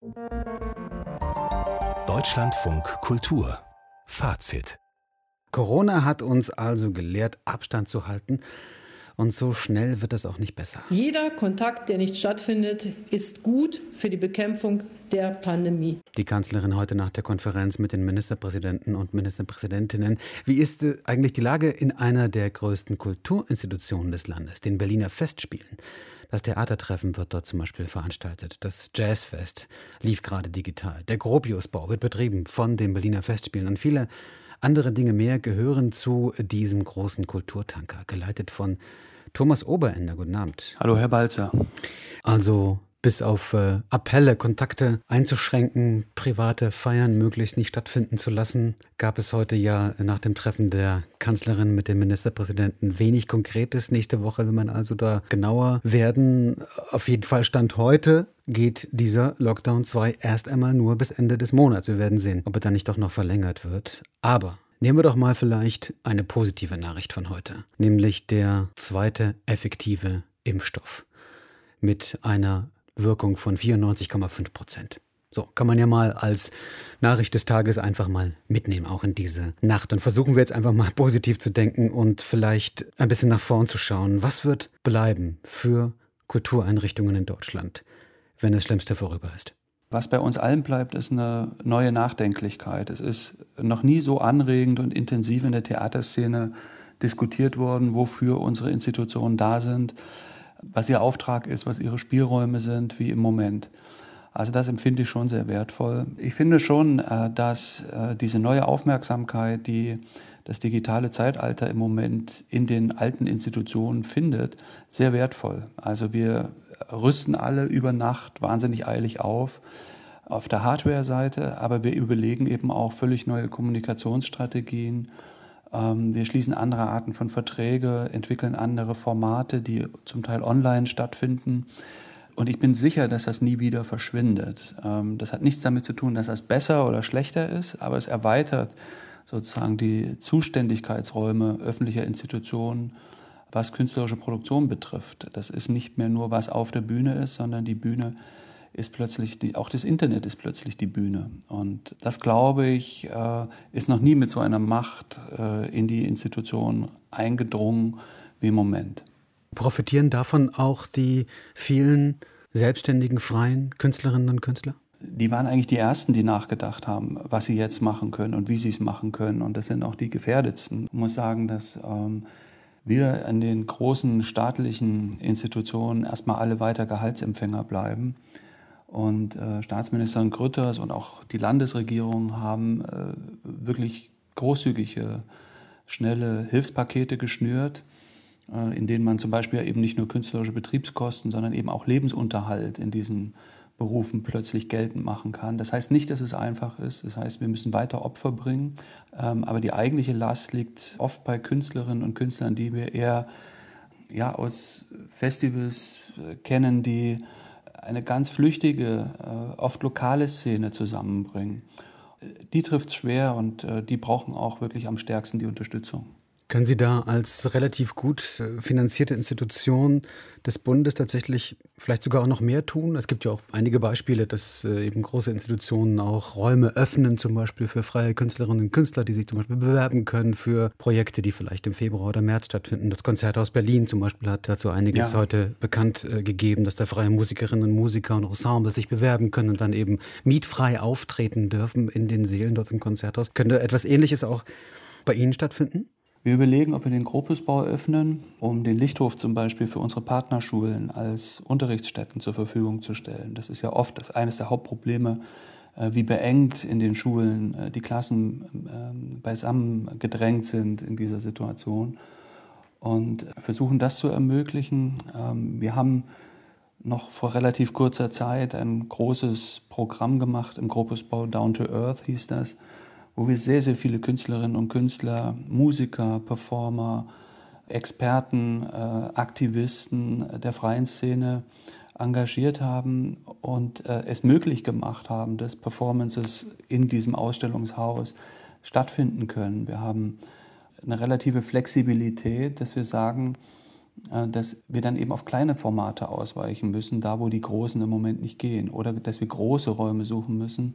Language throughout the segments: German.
Deutschlandfunk Kultur Fazit. Corona hat uns also gelehrt, Abstand zu halten. Und so schnell wird es auch nicht besser. Jeder Kontakt, der nicht stattfindet, ist gut für die Bekämpfung der Pandemie. Die Kanzlerin heute nach der Konferenz mit den Ministerpräsidenten und Ministerpräsidentinnen. Wie ist eigentlich die Lage in einer der größten Kulturinstitutionen des Landes, den Berliner Festspielen? Das Theatertreffen wird dort zum Beispiel veranstaltet. Das Jazzfest lief gerade digital. Der Gropiusbau wird betrieben von den Berliner Festspielen. Und viele andere Dinge mehr gehören zu diesem großen Kulturtanker, geleitet von Thomas Oberender. Guten Abend. Hallo, Herr Balzer. Also bis auf Appelle, Kontakte einzuschränken, private Feiern möglichst nicht stattfinden zu lassen, gab es heute ja nach dem Treffen der Kanzlerin mit dem Ministerpräsidenten wenig Konkretes. Nächste Woche will man also da genauer werden. Auf jeden Fall Stand heute geht dieser Lockdown 2 erst einmal nur bis Ende des Monats. Wir werden sehen, ob er dann nicht doch noch verlängert wird. Aber nehmen wir doch mal vielleicht eine positive Nachricht von heute, nämlich der zweite effektive Impfstoff mit einer Wirkung von 94,5%. So, kann man ja mal als Nachricht des Tages einfach mal mitnehmen, auch in diese Nacht. Und versuchen wir jetzt einfach mal positiv zu denken und vielleicht ein bisschen nach vorn zu schauen. Was wird bleiben für Kultureinrichtungen in Deutschland, wenn das Schlimmste vorüber ist? Was bei uns allen bleibt, ist eine neue Nachdenklichkeit. Es ist noch nie so anregend und intensiv in der Theaterszene diskutiert worden, wofür unsere Institutionen da sind, was ihr Auftrag ist, was ihre Spielräume sind, wie im Moment. Also das empfinde ich schon sehr wertvoll. Ich finde schon, dass diese neue Aufmerksamkeit, die das digitale Zeitalter im Moment in den alten Institutionen findet, sehr wertvoll. Also wir rüsten alle über Nacht wahnsinnig eilig auf der Hardware-Seite, aber wir überlegen eben auch völlig neue Kommunikationsstrategien. Wir schließen andere Arten von Verträge, entwickeln andere Formate, die zum Teil online stattfinden. Und ich bin sicher, dass das nie wieder verschwindet. Das hat nichts damit zu tun, dass das besser oder schlechter ist, aber es erweitert sozusagen die Zuständigkeitsräume öffentlicher Institutionen, was künstlerische Produktion betrifft. Das ist nicht mehr nur, was auf der Bühne ist, sondern die Bühne ist plötzlich, auch das Internet ist plötzlich die Bühne. Und das, glaube ich, ist noch nie mit so einer Macht in die Institution eingedrungen wie im Moment. Profitieren davon auch die vielen selbstständigen, freien Künstlerinnen und Künstler? Die waren eigentlich die Ersten, die nachgedacht haben, was sie jetzt machen können und wie sie es machen können. Und das sind auch die Gefährdetsten. Ich muss sagen, dass wir an den großen staatlichen Institutionen erstmal alle weiter Gehaltsempfänger bleiben. Und Staatsministerin Grütters und auch die Landesregierung haben wirklich großzügige, schnelle Hilfspakete geschnürt, in denen man zum Beispiel eben nicht nur künstlerische Betriebskosten, sondern eben auch Lebensunterhalt in diesen Berufen plötzlich geltend machen kann. Das heißt nicht, dass es einfach ist. Das heißt, wir müssen weiter Opfer bringen. Aber die eigentliche Last liegt oft bei Künstlerinnen und Künstlern, die wir eher aus Festivals kennen, die eine ganz flüchtige, oft lokale Szene zusammenbringen. Die trifft es schwer und die brauchen auch wirklich am stärksten die Unterstützung. Können Sie da als relativ gut finanzierte Institution des Bundes tatsächlich vielleicht sogar auch noch mehr tun? Es gibt ja auch einige Beispiele, dass eben große Institutionen auch Räume öffnen, zum Beispiel für freie Künstlerinnen und Künstler, die sich zum Beispiel bewerben können für Projekte, die vielleicht im Februar oder März stattfinden. Das Konzerthaus Berlin zum Beispiel hat dazu einiges heute bekannt gegeben, dass da freie Musikerinnen und Musiker und Ensembles sich bewerben können und dann eben mietfrei auftreten dürfen in den Sälen dort im Konzerthaus. Könnte etwas Ähnliches auch bei Ihnen stattfinden? Wir überlegen, ob wir den Gropiusbau öffnen, um den Lichthof zum Beispiel für unsere Partnerschulen als Unterrichtsstätten zur Verfügung zu stellen. Das ist ja oft eines der Hauptprobleme, wie beengt in den Schulen die Klassen beisammen gedrängt sind in dieser Situation. Und versuchen das zu ermöglichen. Wir haben noch vor relativ kurzer Zeit ein großes Programm gemacht im Gropiusbau, Down to Earth hieß das, wo wir sehr, sehr viele Künstlerinnen und Künstler, Musiker, Performer, Experten, Aktivisten der freien Szene engagiert haben und es möglich gemacht haben, dass Performances in diesem Ausstellungshaus stattfinden können. Wir haben eine relative Flexibilität, dass wir sagen, dass wir dann eben auf kleine Formate ausweichen müssen, da wo die großen im Moment nicht gehen. Oder dass wir große Räume suchen müssen,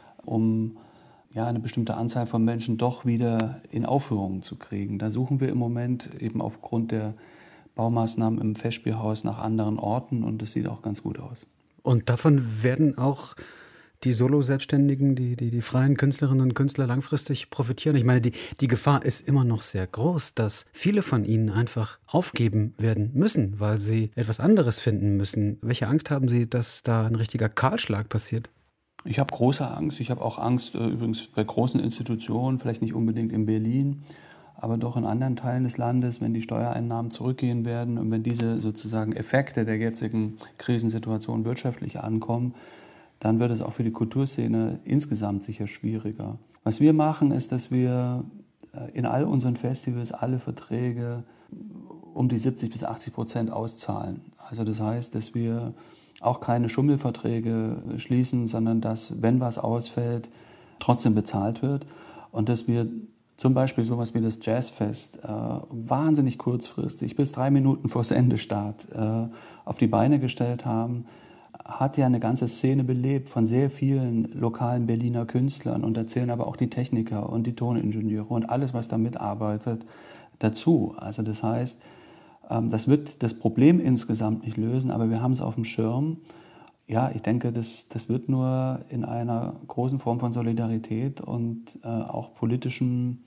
um eine bestimmte Anzahl von Menschen doch wieder in Aufführungen zu kriegen. Da suchen wir im Moment eben aufgrund der Baumaßnahmen im Festspielhaus nach anderen Orten und das sieht auch ganz gut aus. Und davon werden auch die Solo-Selbstständigen, die freien Künstlerinnen und Künstler langfristig profitieren? Ich meine, die Gefahr ist immer noch sehr groß, dass viele von ihnen einfach aufgeben werden müssen, weil sie etwas anderes finden müssen. Welche Angst haben Sie, dass da ein richtiger Kahlschlag passiert? Ich habe große Angst. Ich habe auch Angst übrigens bei großen Institutionen, vielleicht nicht unbedingt in Berlin, aber doch in anderen Teilen des Landes, wenn die Steuereinnahmen zurückgehen werden und wenn diese sozusagen Effekte der jetzigen Krisensituation wirtschaftlich ankommen, dann wird es auch für die Kulturszene insgesamt sicher schwieriger. Was wir machen, ist, dass wir in all unseren Festivals alle Verträge um die 70-80% auszahlen. Also das heißt, dass wir auch keine Schummelverträge schließen, sondern dass, wenn was ausfällt, trotzdem bezahlt wird. Und dass wir zum Beispiel sowas wie das Jazzfest wahnsinnig kurzfristig, bis 3 Minuten vor Sendestart, auf die Beine gestellt haben, hat ja eine ganze Szene belebt von sehr vielen lokalen Berliner Künstlern und da zählen aber auch die Techniker und die Toningenieure und alles, was da mitarbeitet, dazu. Also das heißt, das wird das Problem insgesamt nicht lösen, aber wir haben es auf dem Schirm. Ja, ich denke, das wird nur in einer großen Form von Solidarität und auch politischem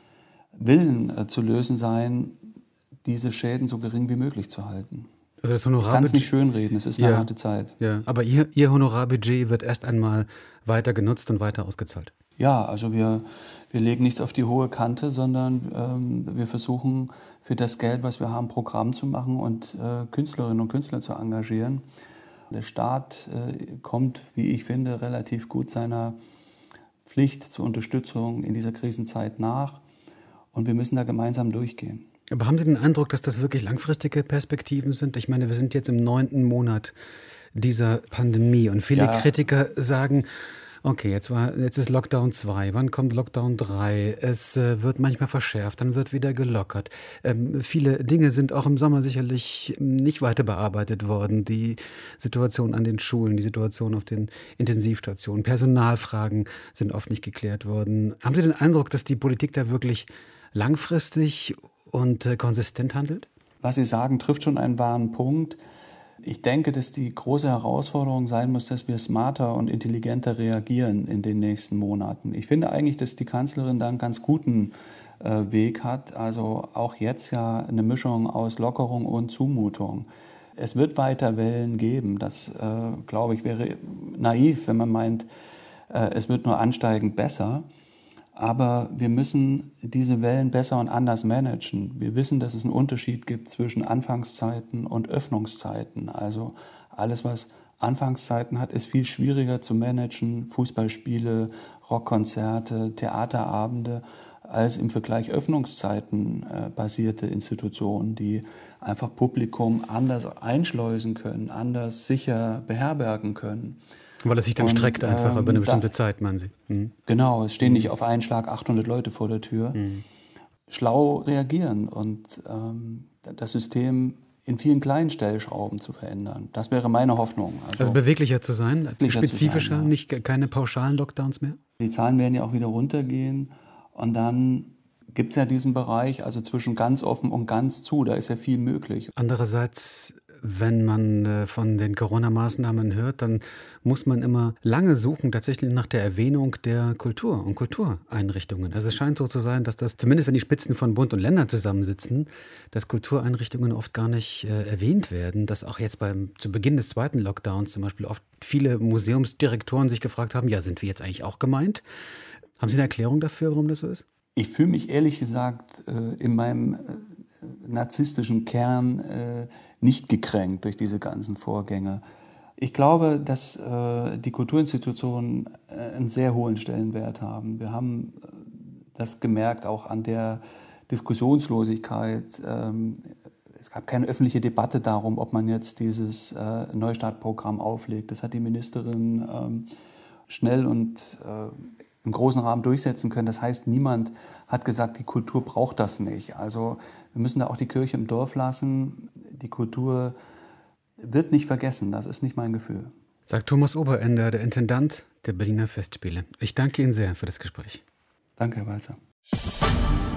Willen zu lösen sein, diese Schäden so gering wie möglich zu halten. Also das Ich kann es nicht schönreden, es ist eine harte Zeit. Ja, aber Ihr Honorarbudget wird erst einmal weiter genutzt und weiter ausgezahlt. Ja, also wir legen nichts auf die hohe Kante, sondern wir versuchen für das Geld, was wir haben, Programm zu machen und Künstlerinnen und Künstler zu engagieren. Der Staat kommt, wie ich finde, relativ gut seiner Pflicht zur Unterstützung in dieser Krisenzeit nach und wir müssen da gemeinsam durchgehen. Aber haben Sie den Eindruck, dass das wirklich langfristige Perspektiven sind? Ich meine, wir sind jetzt im 9. Monat dieser Pandemie und viele Kritiker sagen, okay, jetzt ist Lockdown 2, wann kommt Lockdown 3? Es wird manchmal verschärft, dann wird wieder gelockert. Viele Dinge sind auch im Sommer sicherlich nicht weiter bearbeitet worden. Die Situation an den Schulen, die Situation auf den Intensivstationen, Personalfragen sind oft nicht geklärt worden. Haben Sie den Eindruck, dass die Politik da wirklich langfristig und konsistent handelt? Was Sie sagen, trifft schon einen wahren Punkt. Ich denke, dass die große Herausforderung sein muss, dass wir smarter und intelligenter reagieren in den nächsten Monaten. Ich finde eigentlich, dass die Kanzlerin da einen ganz guten Weg hat. Also auch jetzt ja eine Mischung aus Lockerung und Zumutung. Es wird weiter Wellen geben. Das, glaube ich, wäre naiv, wenn man meint, es wird nur ansteigend besser. Aber wir müssen diese Wellen besser und anders managen. Wir wissen, dass es einen Unterschied gibt zwischen Anfangszeiten und Öffnungszeiten. Also alles, was Anfangszeiten hat, ist viel schwieriger zu managen. Fußballspiele, Rockkonzerte, Theaterabende, als im Vergleich Öffnungszeiten basierte Institutionen, die einfach Publikum anders einschleusen können, anders sicher beherbergen können. Weil es sich dann streckt einfach über eine bestimmte Zeit, meinen Sie? Mhm. Genau, es stehen nicht auf einen Schlag 800 Leute vor der Tür. Mhm. Schlau reagieren und das System in vielen kleinen Stellschrauben zu verändern. Das wäre meine Hoffnung. Also beweglicher zu sein, spezifischer, nicht keine pauschalen Lockdowns mehr? Die Zahlen werden ja auch wieder runtergehen und dann gibt es ja diesen Bereich, also zwischen ganz offen und ganz zu, da ist ja viel möglich. Andererseits, wenn man von den Corona-Maßnahmen hört, dann muss man immer lange suchen, tatsächlich nach der Erwähnung der Kultur und Kultureinrichtungen. Also es scheint so zu sein, dass das, zumindest wenn die Spitzen von Bund und Ländern zusammensitzen, dass Kultureinrichtungen oft gar nicht erwähnt werden. Dass auch jetzt zu Beginn des 2. Lockdowns zum Beispiel oft viele Museumsdirektoren sich gefragt haben, ja, sind wir jetzt eigentlich auch gemeint? Haben Sie eine Erklärung dafür, warum das so ist? Ich fühle mich ehrlich gesagt in meinem narzisstischen Kern nicht gekränkt durch diese ganzen Vorgänge. Ich glaube, dass die Kulturinstitutionen einen sehr hohen Stellenwert haben. Wir haben das gemerkt auch an der Diskussionslosigkeit. Es gab keine öffentliche Debatte darum, ob man jetzt dieses Neustartprogramm auflegt. Das hat die Ministerin schnell und im großen Rahmen durchsetzen können. Das heißt, niemand hat gesagt, die Kultur braucht das nicht. Also wir müssen da auch die Kirche im Dorf lassen. Die Kultur wird nicht vergessen. Das ist nicht mein Gefühl. Sagt Thomas Oberender, der Intendant der Berliner Festspiele. Ich danke Ihnen sehr für das Gespräch. Danke, Herr Walzer.